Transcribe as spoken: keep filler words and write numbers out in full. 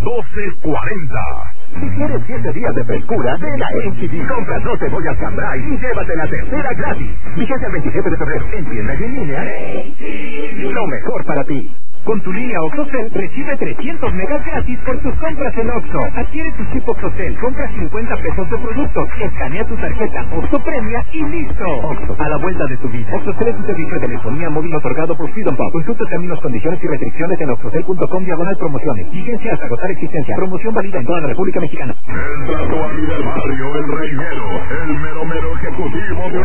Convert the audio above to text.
doce cuarenta. Si quieres siete días de frescura, ven a H E B. Compra dos cebollas Cambrai y llévate la tercera gratis. Vigente el veintisiete de febrero. En tiendas y en línea. Lo mejor para ti. Con tu línea OXXOCEL recibe trescientos megas gratis por tus compras en Oxxo. Adquiere tu chip OXXOCEL, compra cincuenta pesos de productos, escanea tu tarjeta OXXO Premia y listo. Oxxo, a la vuelta de tu vida. OXXOCEL es un servicio de telefonía móvil otorgado por Freedom Pop. Consulta términos, condiciones y restricciones en oxxocel punto com diagonal promociones. Vigencia hasta agotar existencia. Promoción válida en toda la República Mexicana. El tatuaje del barrio, el reñero, el mero mero ejecutivo de